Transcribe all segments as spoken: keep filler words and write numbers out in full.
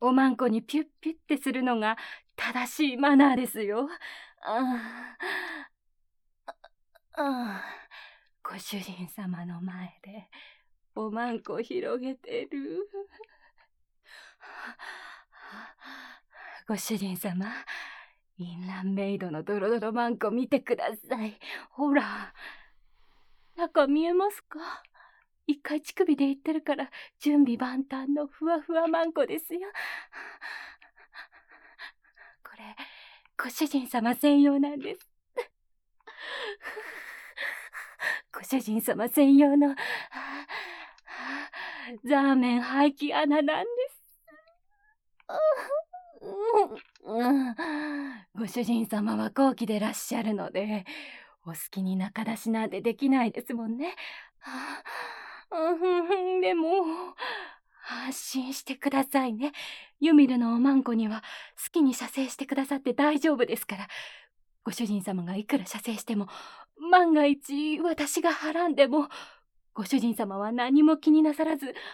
おまんこにピュッピュッってするのが正しいマナーですよ。ああ、ああ、ご主人様の前でおまんこ広げてる。ご主人様、インランメイドのドロドロマンコ見てください。ほら、中見えますか？一回乳首で言ってるから準備万端のふわふわマンコですよ。これご主人様専用なんです。ご主人様専用のザーメン排気穴なんです。ご主人様は高貴でらっしゃるのでお好きに中出しなんてできないですもんね。でも安心してくださいね。ユミルのおまんこには好きに射精してくださって大丈夫ですから。ご主人様がいくら射精しても万が一私がはらんでもご主人様は何も気になさらず、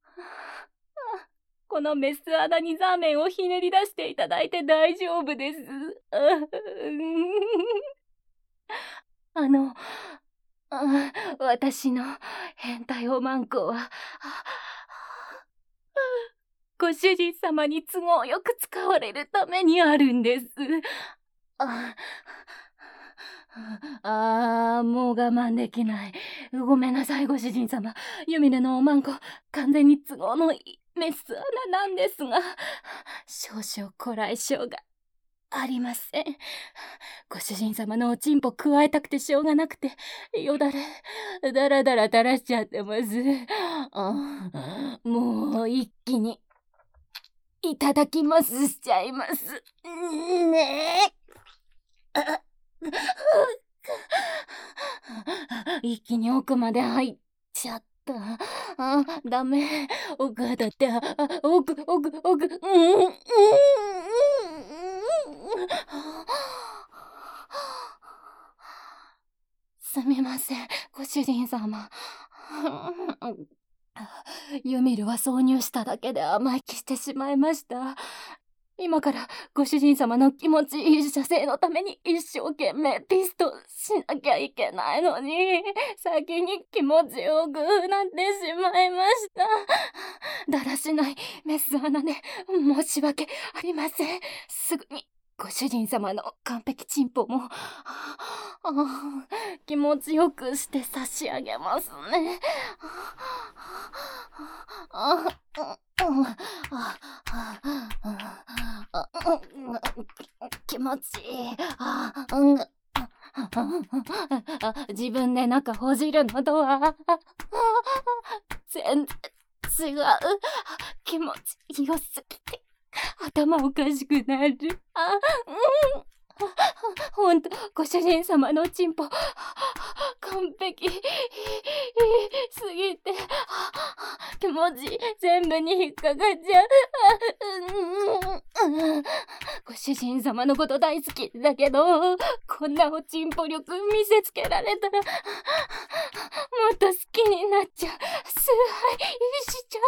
このメス穴にザーメンをひねり出していただいて大丈夫です。あのあ私の変態おまんこはご主人様に都合よく使われるためにあるんです。ああー、もう我慢できない。ごめんなさい、ご主人様。ユミルのおまんこ、完全に都合のいいメス穴なんですが、少々こらえ性がありません。ご主人様のおちんぽ加えたくてしょうがなくて、よだれ、だらだら垂らしちゃってます。あもう一気に、いただきますしちゃいます。ねえ。一気に奥まで入っちゃった。あ、ダメ。奥当たって、あ、奥、奥、奥、うん、うん、すみません、ご主人様。ユミルは挿入しただけで甘えきしてしまいました。今からご主人様の気持ちいい射精のために一生懸命ピストしなきゃいけないのに、先に気持ちよくなってしまいました。だらしないメス穴で申し訳ありません。すぐにご主人様の完璧チンポも気持ちよくして差し上げますね。気持ちいい。自分で中ほじるのとは全然違う。気持ちよすぎて頭おかしくなる。あ、うん。ほんと、ご主人様のチンポ完璧すぎて気持ち全部に引っかかっちゃう。ご主人様のこと大好きだけど、こんなおちんぽ力見せつけられたらもっと好きになっちゃう。崇拝しちゃ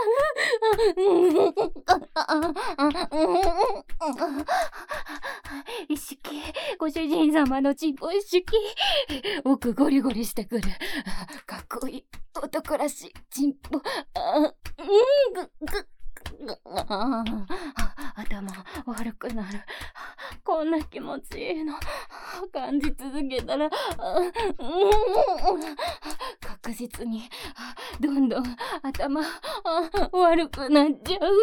う。意識、ご主人様のチンポ意識。奥ゴリゴリしてくる。かっこいい男らしいチンポ。あ、うん、ぐ、ぐ、あ頭悪くなる。こんな気持ちいいの感じ続けたら、確実にどんどん頭悪くなっちゃう。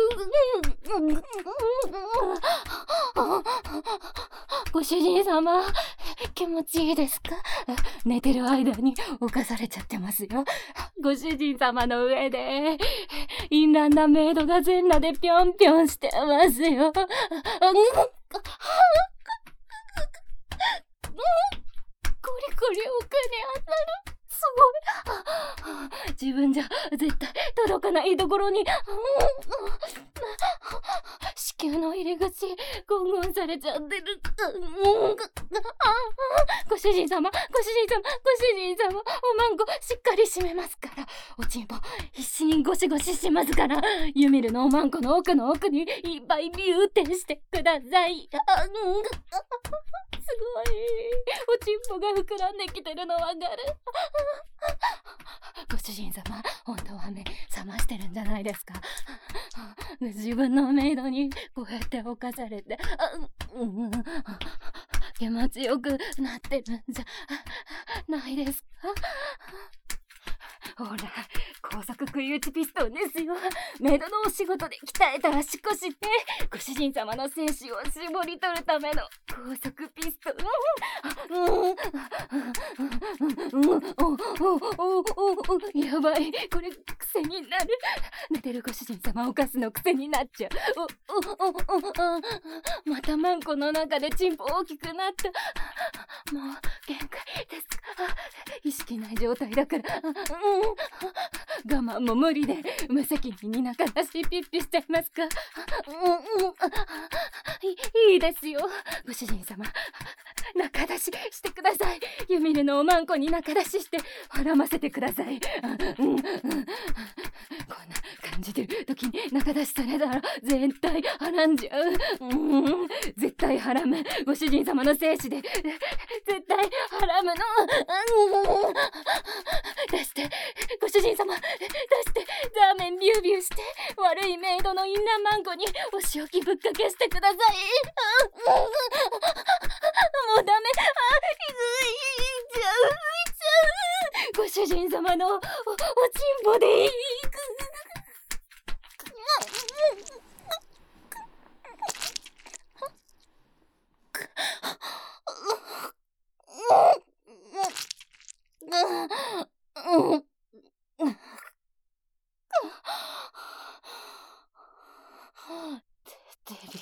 ご主人様、気持ちいいですか？寝てる間に犯されちゃってますよ。ご主人様の上でインランダメイドが全裸でぴょんぴょんしてますよ。コリコリ奥に当たる。すごい。自分じゃ絶対届かないところにし宮の入り口ゴンゴンされちゃってる。うん、ご主人様、ご主人様、ご主人様、おまんこしっかり閉めますから。おちんぽ必死にゴシゴシしますから、ユミルのおまんこの奥の奥にいっぱいビューってしてください。あ、うん、すごい。おちんぽが膨らんできてるのわかる？ご主人様、本当は目覚ましてるんじゃないですか？自分のメイドにこうやって侵されて、あ、うん、気持ちよくなってるんじゃないですか？ほら、高速食い打ちピストンですよ。メイドのお仕事で鍛えた足腰ってご主人様の精子を絞り取るための高速ピストン。やばい、これ癖になる。寝てるご主人様を犯すの癖になっちゃう。またマンコの中でチンポ大きくなった。もう限界ですか？意識ない状態だから、うん、我慢も無理で無責任に中出しピッピしちゃいますか？うん、うん、いいいですよ。ご主人様、中出ししてください。ユミルのおまんこに中出ししてはませてください。うん、うん、こんな感じてる時に中出しされたら絶対はらんじゃう。うん、絶対はらむ。ご主人様の精子で絶対はらむの。うん、出して、ご主人様、出して、ザーメンビュービューして、悪いメイドのインナーマンコにお仕置きぶっかけしてください。うん、もうダメ。あ、いっちゃう、いっちゃう。ご主人様のお、おちんぽでいい。テリー、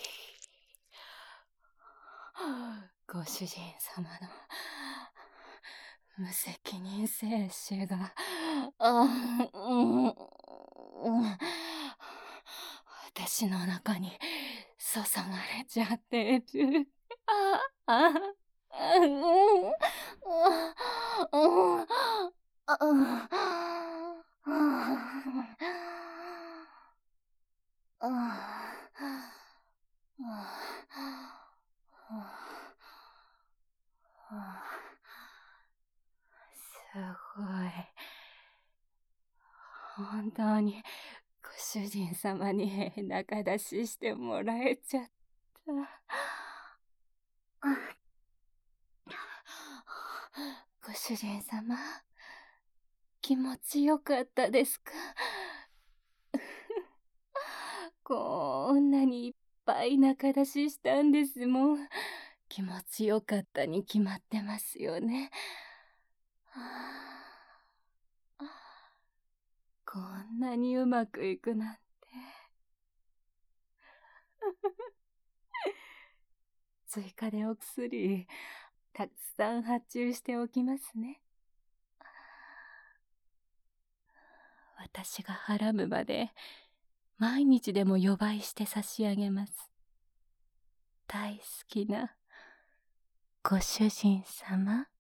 ご主人様の無責任精子が、あ、うん、私の中に注がれちゃってる。あ、あ、うん、うん、うん、すごい。本当にご主人様に中出ししてもらえちゃった。ご主人様、気持ちよかったですか？こんなにいっぱい中出ししたんですもん。気持ちよかったに決まってますよね。こんなにうまくいくなんて。追加でお薬たくさん発注しておきますね。私がはらむまで毎日でも予売して差し上げます。大好きなご主人様。